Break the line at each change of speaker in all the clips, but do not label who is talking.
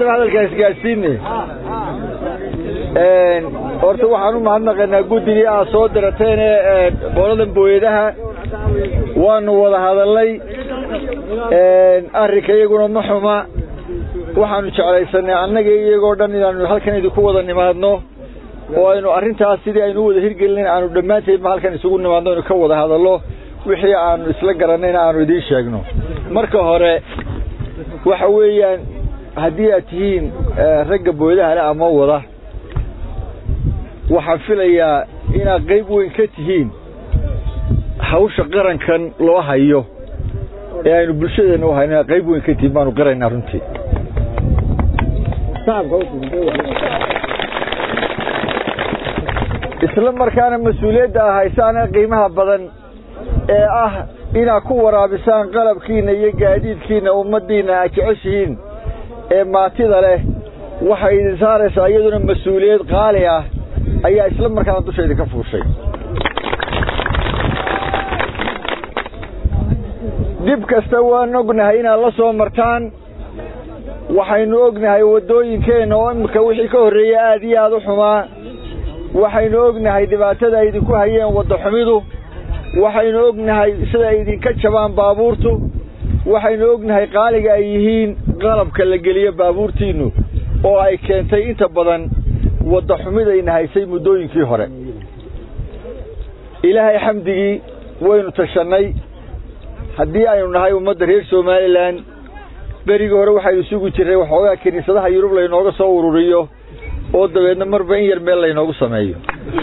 هذا الكاسكاسيني horta waxaan u mahadnaqaynaa guddigii aan soo dirateen qoladan booyadaha waanu wada hadalay arrinka iyaguna ma xuma waxaanu jeclaysanay annaga iyagoo dhan inaanu halkan idinku wada nimaadno oo aynu arrintaas sidii aynu wada hirgelin aanu dhammaanteedba halkan isugu nimaadno inuu ka wada hadallo wixii aanu isla garanayna aanu idiin sheegno marka hore waxa weeyaan haddii aad tihiin ragga booyadaha leh ama wada waxaan filayaa inaad qayb weyn ka tihiin hawsha qarankan loo hayo ee aynu bulshadeena u hayno inaad qayb weyn ka tihiin baanu qiraynaa runtii isla markaana mas-uuliyadda ah haysaana qiimaha badan ee ah inaad ku waraabisaan qalabkiina iyo gaadiidkiina ummaddiina aad jeceshihiin ee maatida leh waxay idin saaraysaa iyaduna mas-uuliyad qaali ah ayaa isla markaana dushayda ka fuushay dib kasta waan ognahay inaad la soo martaan waxaynu ognahay waddooyinkeenna oo imika wixii ka horreeyey aad iyo aad u xumaa waxaynu ognahay dhibaatada ay idinku hayeen wadda xumidu waxaynu ognahay sida ay idinka jabaan baabuurtu waxaynu ognahay qaaliga ay yihiin qalabka la geliyo baabuurtiinnu oo ay keentay inta badan wadda xumidayna haysay muddooyinkii hore ilaahay xamdigii waynu tashannay haddii aynu nahay ummadda reer somalilan berigii hore waxaynu sugi jirray waxoogaa kiniisadaha yurub laynooga soo ururiyo oo dabeedna marba in yar meel laynoogu sameeyo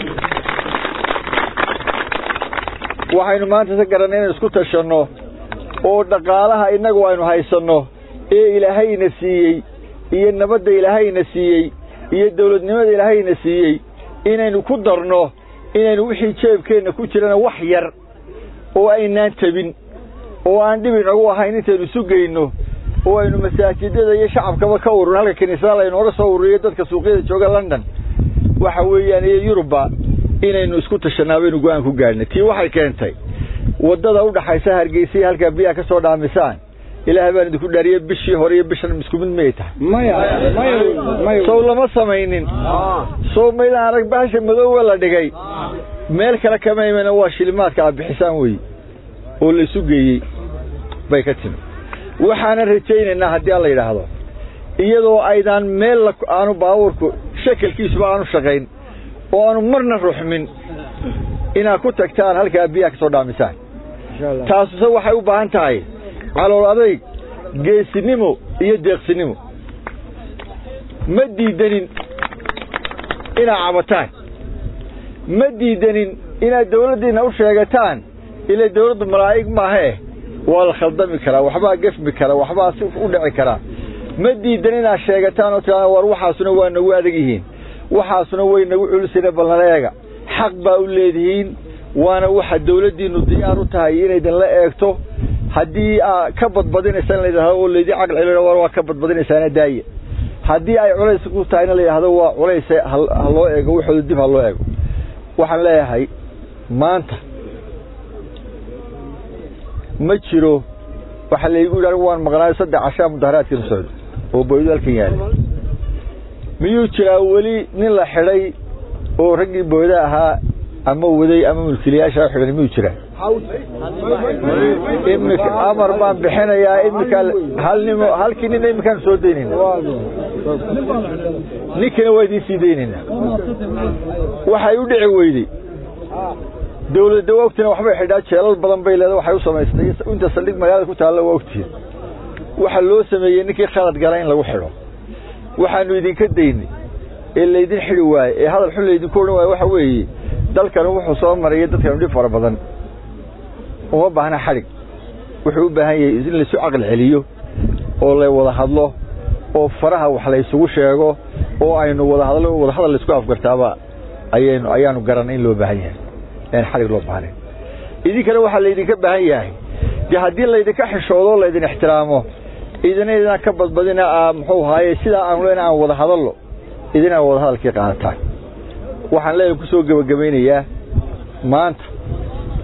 waxaynu maanta ka garanay inaynu isku tashanno oo dhaqaalaha innagu aynu haysanno ee ilaahayna siiyey iyo nabadda ilaahayna siiyey iyo dawladnimada ilaahayna siiyey inaynu ku darno inaynu wixii jeebkeenna ku jirana wax yar oo aynaan tabin oo aan dhib inagu ahayn intaynu sugayno oo aynu masaajidada iyo shacabkaba ka ururno halka kiniisada laynooga soo ururiyo dadka suuqyada jooga London waxa weeyaan iyo Yurubba inaynu isku tashanaa baynu go'aan ku gaarnay tii waxay keentay wadada u dhaxaysa Hargeysa halka biyaha ka soo dhaamisaan ilaahay baan idinku dhaariyay bishii hore iyo bishan isku mid ma tahay maya soo lama sameeynin soo meelaan arag baasha madow la dhigay meel kale kama iman waa shilimaadka bixisaan way oo la sugeeyay bay ka timi waxaana rajaynaynaa haddii la yiraahdo iyadoo aydan meel aanu baabuurku shakalkiisu aanu shaqayn oo aanu marna ruxmin ina ku tagtaan halka biyaha ka soo dhaamisaan taasoo waxay u baahan tahay calool adayg geesinimo iyo deeqsinimo ma diidanin ina cabataan ma diidanin ina dawladdiina u sheegataan ila dawladdu malaa'ig ma aha wal khaldami kara waxba gafmi kara waxba si u dhici kara ma diidanin ina sheegataan oo taa war waxaasuna waa nagu adag yihiin waxaasuna way nagu culusina balnareega xaq baa u leedihiin waana waxa dawladdiinu diyaar u tahay inay la eegto haddii ka badbadinaysan leedahay oo leedii aqal cilina waa ka badbadinaysan daaya haddii ay culays ku tahay in leeyahay waa culays loo eego wuxuu dib loo eego waxaan leeyahay maanta ma jiro waxa la igu yiraahdo waan maqnaa 3 casha mudaharaadkii socdo oo booydalkan yahay miyuu jiraa wali nin la xiray oo ragii booyda ahaa ama waday ama mulkiilayaasha xiran miyuu jiraa imika amar baan bixinayaa imika halkii nin imika soo deynina ninkana way idin sii deynina waxay u dhici weyday dawladda waqtina waxba xidhaa jeelal badan bay leedahay waxay u samaystay inta saldhig magaalada ku taalo waqtiga waxa loo sameeyay ninkii khalad galay in lagu xidho waxaanu idinka deynay ee leedin xidhi waay ee hadal xul leedin koodhan waay waxa weeye dalkan wuxuu soo maray dadkan dhib fara badan oo baahna xarig wuxuu u baahan yahay in la soo aqal celiyo oo la wada hadlo oo faraha wax la isugu sheego oo aynu wada hadal isku afgartaaba ayaanu garanay in loo baahan yahay in xarig loo baahan idinkana waxa la idinka baahan yahay hadii la idinka xishoodo la idin ixtiraamo idina ka badbadina muxuu haayay sida aan leenahay wada hadallo idina wada hadalkii qaadataan waxaan leeyahay ku soo gabagabeynayaa maanta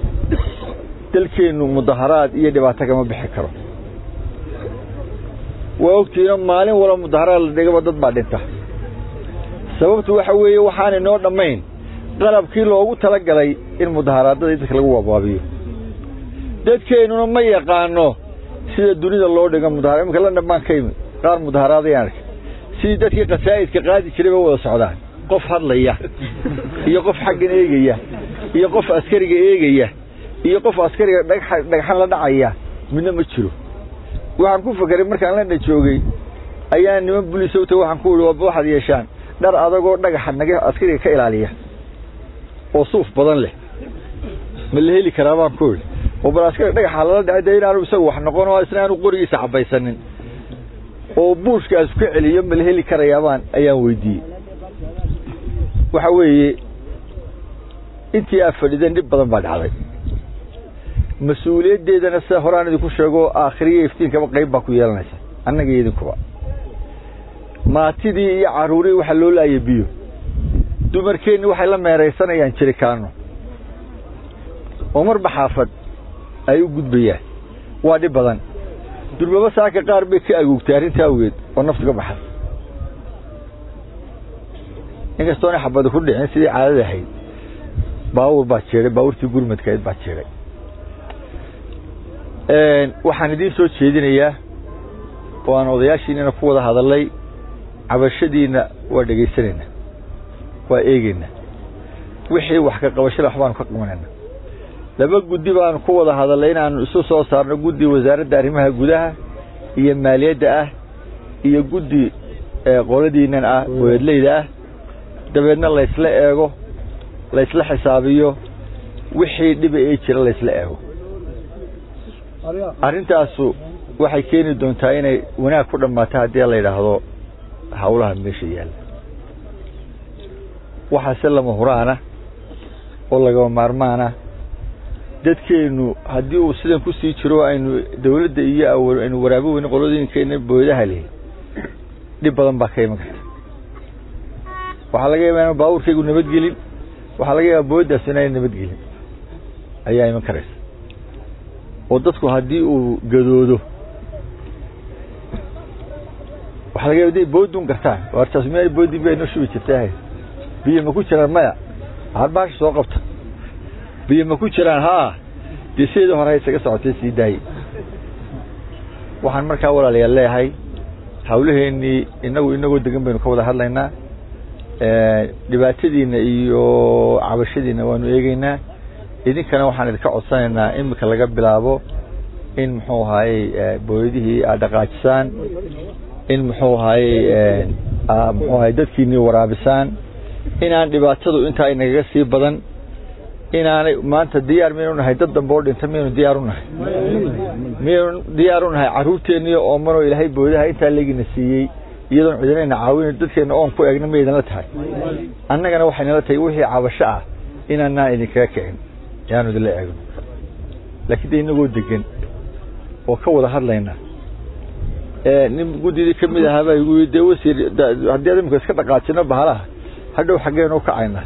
dalkeenu mudaharaad iyo dhibaato kama bixi karo ووقتنا مالين ولا مظاهرات لديقى ضد بعدين sababtu waxa weeye waxaan inoo dhameyn qalabkii loogu tala galay in mudaharada dadka lagu wabaabiyo dadkeenuna ma yaqaano sida dunida loo dhigo mudaharada marka la dhamaan kaymi qaar mudaharada yaan si dadkii qasaa'idka qaadi jiray wada socdaan qof hadlaya iyo qof xaqin eegaya iyo qof askariga eegaya iyo qof askariga dhagxan la dhacaya midna ma jiro waxaan ku fakaray markaan la joogay ayaan niman booliisowta waxaan ku wada waxad yeeshaan dar adagoo dhagaxa naga askariga ka ilaaliya oo suuf badan leh ma la heli karaa baan ku oo baraskada dhagaxa la dhacay inaanu isagu wax noqon oo isna aanu qorigiisa cabaysanin oo buushkaas ku celiyo ma la heli karayaa baan ayaan weydiiyay waxa weeye intii afadhidan dib badan baa dhacday mas'uuliyadeedana sida horaan idinku sheego aakhiriye iftiinka qayb baa ku yeelanaysa annaga idinkuba maatidii iyo caruurii waxa loo laayay biyo dumarkeenni waxay la meeraysanayaan jirikaano oo marba xaafad ay u gudbayaan waa dhib badan durbaba saaka qaar bay ka agoogtay arrinta awgeed oo naftu ka baxay inkastoo ay xabad ku dhicin sidii caadada ahayd baawur baa jeeray baawurtii gurmadkeed baa jeeray waxaan idin soo jeedinayaa oo aan odayaashiina ku wada hadalay cabashadiina waa dhageysanayna waa eegayna wixii wax ka qabashada waxbaan ka qabanayna laba guddi baan ku wada hadalay inaan isu soo saarno guddi wasaaradda arrimaha gudaha iyo maaliyadda ah iyo guddi qoladiinan ah weedleyda ah dabeedna la isla eego la isla xisaabiyo wixii dhib ay jira la isla eego arintaasu waxay keeni doontaa inay wanaag ku dhamaato haddii la yiraahdo hawlaha meesha yaal waxa salama huraana oo laga maarmaana dadkeenu haddii uu sidan ku sii jiro aynu dawladda iyo aynu waraabo weyn qolooyinkeena boodaha leh dib badan baa ka iman karta waxa laga yaabaa in baawurkaygu nabad gelin waxa laga yaabaa boodaas inay nabad gelin ayaa iman karaysa oo dadku haddii uu gadoodo waxa laga yaabaa boodun kartaa wartaas meel boodi bay noo shubi jirtay biyo ma ku jiraan maya harbaash soo qabta biyo ma ku jiraan ha diseedo hore isaga socotay si daay waxaan markaa walaalayaal leeyahay hawlaheeni inagu degan baynu ka wada hadlaynaa dhibaatadiina iyo cabashadiina waanu eegaynaa idinkana waxaan idinka codsanaynaa imika laga bilaabo in muxuu ahaayay booyadihii aad dhaqaajisaan in muxuu ahaayay dadkiinii waraabisaan inaan dhibaatadu intaa inaga sii badan inaanay maanta diyaar miyaynu nahay dad dambe oo dhinta miyaynu diyaar u nahay carruurteennii oo maroo ilaahay boodaha intaa leegina siiyey iyadoon cidinayna caawin dadkeena oon ku eegna ma idinla tahay annagana waxaynala tahay wixii cabasho ah inaanaan idinkaga kicin yaanu idinla eegno laakiin dee inagoo degan oo ka wada hadlayna nin guddidii ka mid ahaa baa igu yidhi dee wasiir haddii ad imika iska dhaqaajino bahalaha hadhow xaggeen u kacayna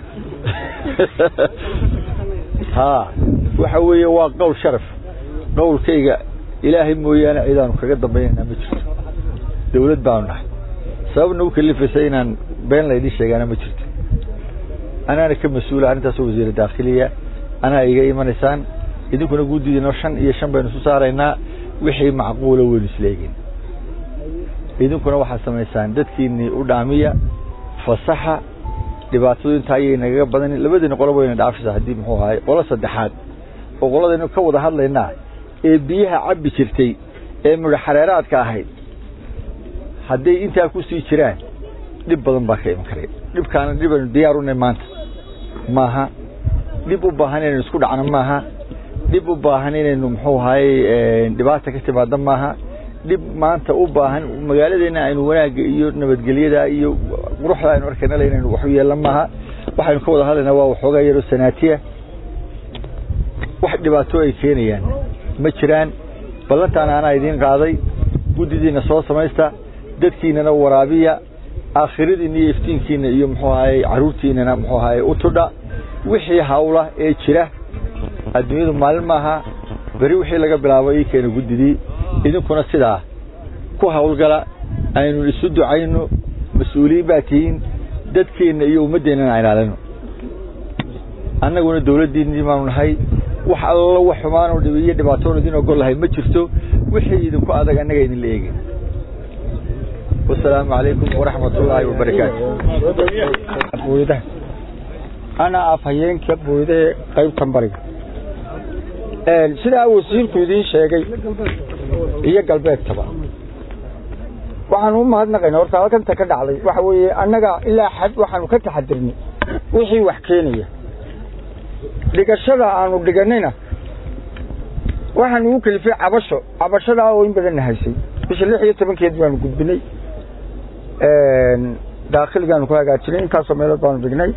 ها waxa weeye waa qowl sharaf qowlkayga ilaahay mooyaane ciidan kaga dambeeyna ma jirto dawlad baan nahay sababna uu kalifay inaan been la idin sheegana ma jirto ana ka mas'uul arintaas wasiir dakhiliya ana iga imanaysan idinkuna guudiina 5 iyo 5 baynu soo saaraynaa wixii macquul ah weyn isleegin idinkuna waxa sameeysan dadkiini u dhaamiya fasaxa dhibaatadu inta ay naga badan labadina qolob wayna dhaafisa hadii muxuu ahay qolo saddexaad oo qoladayna ka wada hadlaynaa ee biyaha cabbi jirtay ee muddo xareeraadka ahayd hadii inta ku sii jiraan dib badan baa ka iman karay dibkaana dibanu diyaar u nahay maanta maaha dib u baahan inaynu isku dhacno maaha dib u baahan inaynu muxuu ahay dhibaato ka timaado maaha dib maanta u baahan magaaladeena aynu wanaaga iyo nabadgelyada iyo quruxda aynu arkayna leeyna wax yeelan maaha waxaynu ka wada hadlaynaa waa waxoogaa yar sanaatiya wax dhibaato ay keenayaan ma jiraan ballantaana ana idin qaaday gudidiina soo sameeysta dadkiina waraabiya aakhiradiina iyo iftiinkiina iyo muxuu ahay caruurtiina muxuu ahay u tudha wixii hawla ee jira adduunyadu maalin maaha bari wixii laga bilaabo ay keenay gudidii idinkuna sidaa ku hawlgala aynu isu ducayno mas'uuliyiin baa tihiin dadkeenna iyo ummaddeennana aan ilaalino annaguna dawladdiinnii baanu nahay wax alla wax xumaan oo dhibiyo dhibaatoon idin ogol lahay ma jirto wixii idinku adag annaga idin la eegin والسلام عليكم ورحمة الله وبركاته
أنا أفهمين كبوده قيب تنبري سيدا وسير كودين شيء هي قلبك تبع وحنو ما هذا نقينا ورثة كان تكد علي وحوي أنجا إلا حد وحنو كتحدرني وحي وحكيني لك الشرع عنو دجنينا وحنو كل في عبشة ده وين بدنا هالشيء بس اللي هي تبين كيدوان قد بني داخل كانوا كوا قاعدين كاسو ميلاد بانو دجناي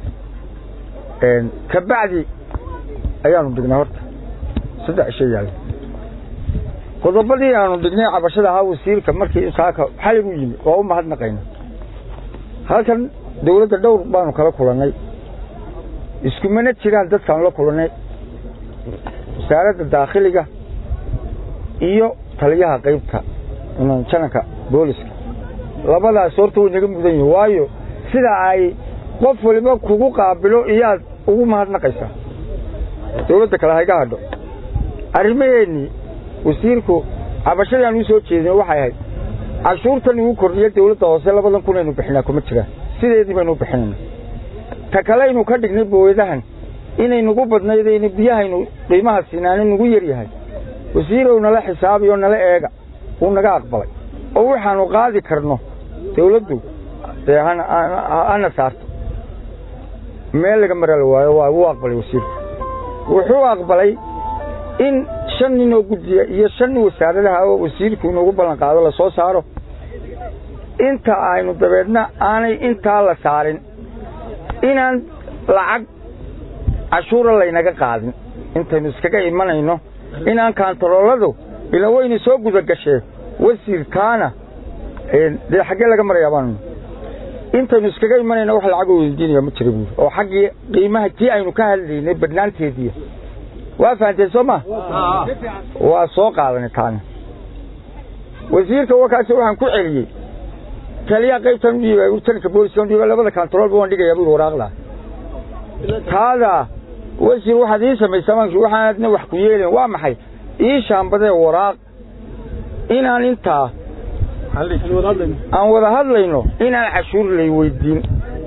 كبعدي أيام دجنا ورث صدق شيء يعني قضبلي أنا دجنا عبشة ها وسير كمركي إسحاق حلو يجي وهو ما هذا نقينا هالكن دولة الدور بانو كلا كلاني إسكمنة تيران ده كانوا كلاني سارة الداخلية إيو تليها قيبتها إنه شنكا بوليس labada soortu inaga mudan yahay waayo sida ay qof waliba kugu qaabilo iyaad ugu mahadnaqaysa dawladda kala hayga hadho arimeeni wasiirku abashadaan u soo jeedin waxay ahayd cashuurtan uu kordhiyay dawladda hoose 2,000 inuu bixinaa kuma jira sideedii baan u bixinayna ta kale inuu ka dhignay booyadahan inay nagu badnayd in biyahaynu qiimaha siinaan nagu yar yahay wasiirku nala xisaabiyo nala eega uu naga aqbalay oo waxaanu qaadi karno dawladdu ana saarto meel laga maral waayo waa uu aqbalay wasiirku wuxuu aqbalay in 5 nin oo guddiya iyo 5 wasaaradaha oo wasiirku inuu ballan qaado la soo saaro inta aynu dabeedna aanay inta la saarin inaan lacag cashuura laynaga qaadin intaynu iskaga imanayno inaan kantarooladu ila weyni soo guda gashay wasiir kaana de xagga laga maraya baan intaynu iskaga imanayna wax lacag oo weydiinaya ma jiro oo xaqii qiimaha tii aynu ka hadlaynay badnaanteedii waa faantay Soma waa soo qaadanay taan wasiirka wakaasi waxaan ku celiyay kaliya qaybtan iyo urtanka booliska iyo labada control baan dhigay abuu waraaqla taada wasiir waxa ii sameeyay waxaadna wax ku yeeleen waa maxay ii shaambada waraaq inaan inta aan wada hadlayno inaan cashuur lay weydiin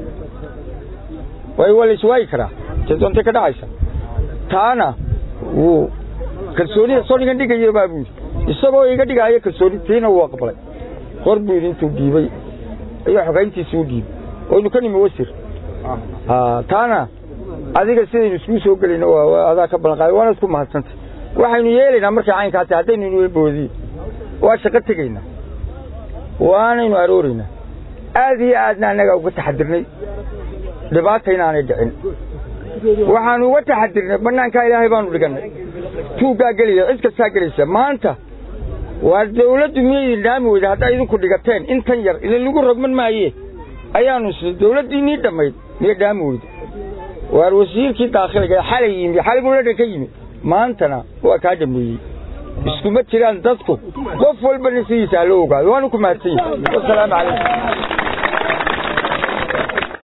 way wali iswaay kara jadonta ka dhacaysa taana wuu kalsoonida soo dhigan dhigayo baabu isagoo iga dhigaayo kalsoonitiina wuu aqbalay qorbu intuu dhiibay ayaa xogayntiisu dhiibay oo inuu ka nimo wasiir taana adiga sidii isku soo galina waa adaa ka balqaay waana isku mahadsantay waxaynu yeelaynaa markii caynka tahay hadaynu inuu boodi waa shaqo tagayna waanaynu aroorina aad iyo aadna anaga uga taxadirnay dhibaatayna aanay dhicin waxaanu uga taxadirnay banaanka ilaahay baanu dhiganay tuugaa geliya cid kasta gelaysa maanta waa dawladdu miyay dhaami wada hadda idinku dhigateen intan yar ila lagu rogman maaye ayaanu si dawladdiinii dhamayd miyay dhaami wada waar wasiirkii daakhilaga xalay yimi xalay gudada ka yimi maantana waa ka dhameeyay isku ma jiraan dadku qof walba nasiisa loo ogaado waanu ku mahadsan yahay. Wassalaamu calaykum.